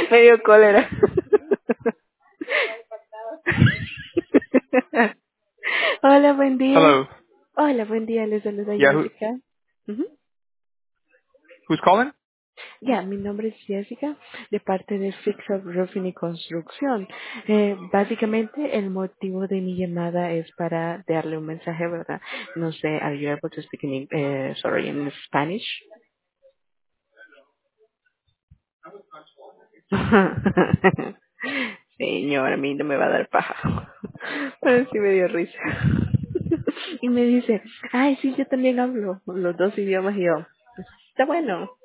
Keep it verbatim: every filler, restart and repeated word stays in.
Me dio cólera. Hola, buen día. Hello. Hola, buen día. Les saluda Yeah, who, Jessica. Ujú. who's calling? Ya, mi nombre es Jessica, de parte de Fix Up Roofing y Construcción. Eh, básicamente, el motivo de mi llamada es para darle un mensaje, ¿verdad? No sé, are you able to speak in, eh, sorry, in Spanish? Señor, a mí no me va a dar paja. Pero sí me dio risa. Y me dice, ay, sí, yo también hablo los dos idiomas y yo. Está bueno.